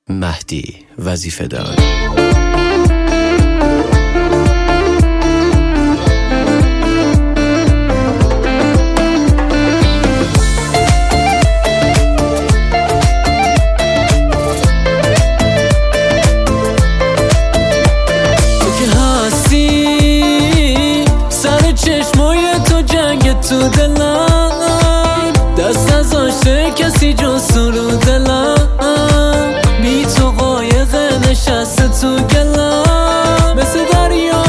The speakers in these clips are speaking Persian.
مهدی وظیفه دار. تو دلم دست نذاشته کسی جز تو رو دلم، بی تو قایق نشسته تو گلم مثل دریا.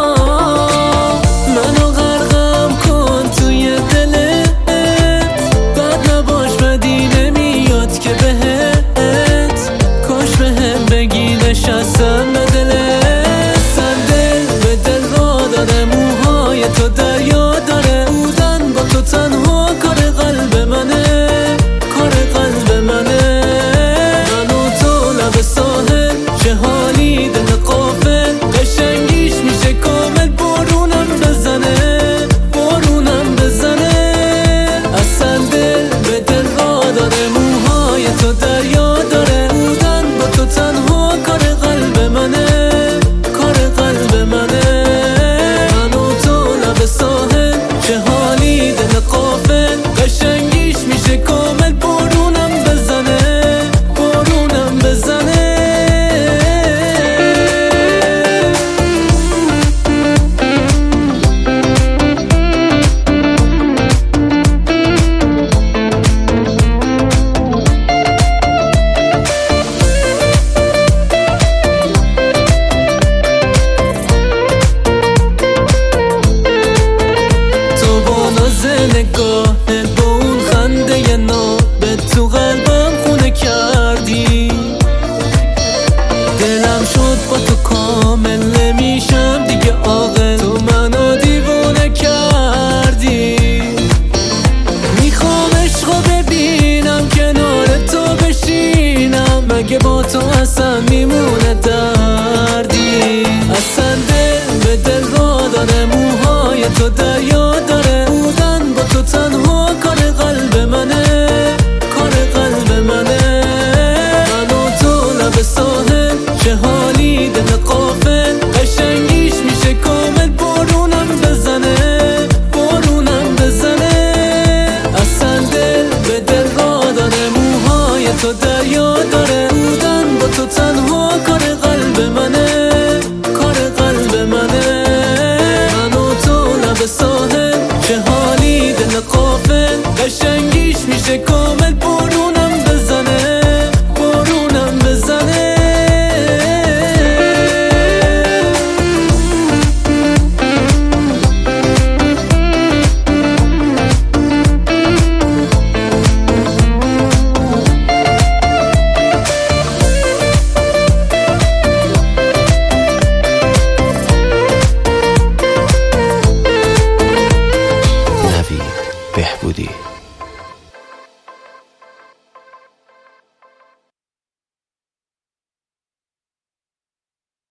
منو غرقم کن توی دلت، بد نباش بدی نمیاد که بهت، کاش بهم بگی نشستم به دلت. سر دل به دل را داره، موهای تو دریا داره، تو تنها کار قلب منه، کار قلب منه. من و تو لب ساحل، چه حالی دل غافل، قشنگیش میشه کامل. بارونم بزنه، بارونم بزنه. اصلا دل به دل را داره، موهای تو دریا داره، بودن با تو تنها کار قلب منه، کار قلب منه. من و تو لب ساحل، چه حالی دل غافل، قشنگیش میشه کامل. بارونم بزنه، بارونم بزنه. تو با ناز نگاهت، با اون خنده نابت، تو قلبم خونه کردی. دلم شد با تو کامل، نمیشم دیگه عاقل، تو منو دیوونه کردی. میخوام عشقو ببینم، کنار تو بشینم، مگه با تو اصلا میمونه دردی. اصلا دل به دل را داره، موهای تو دریا داره، بودن با تو تنها کار قلب منه، کار قلب منه. من و تو لب ساحل، چه حالی دل غافل، قشنگیش میشه کامل. بارونم بزنه، بارونم بزنه. اصلا دل به دل را داره، موهای تو دریا داره، بودن با تو تنها کار قلب منه، کار قلب منه. من و تو لب ساحل، چه حالی دل غافل، قشنگیش میشه کامل. بارونم بزنه، بارونم بزنه. بهبودی.